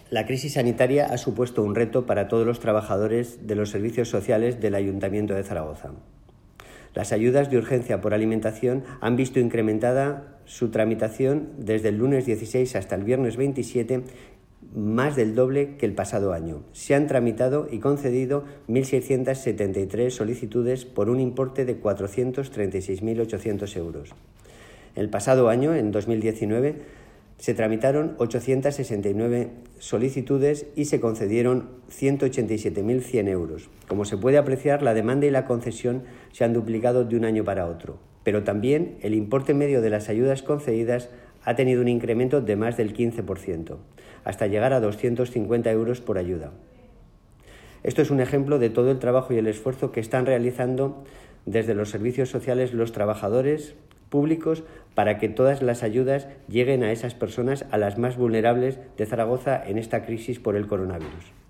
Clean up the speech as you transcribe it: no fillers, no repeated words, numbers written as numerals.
La crisis sanitaria ha supuesto un reto para todos los trabajadores de los servicios sociales del Ayuntamiento de Zaragoza. Las ayudas de urgencia por alimentación han visto incrementada su tramitación desde el lunes 16 hasta el viernes 27, más del doble que el pasado año. Se han tramitado y concedido 1.673 solicitudes por un importe de 436.800 euros. El pasado año, en 2019, se tramitaron 869 solicitudes y se concedieron 187.100 euros. Como se puede apreciar, la demanda y la concesión se han duplicado de un año para otro, pero también el importe medio de las ayudas concedidas ha tenido un incremento de más del 15%, hasta llegar a 250 euros por ayuda. Esto es un ejemplo de todo el trabajo y el esfuerzo que están realizando desde los servicios sociales los trabajadores públicos para que todas las ayudas lleguen a esas personas, a las más vulnerables de Zaragoza en esta crisis por el coronavirus.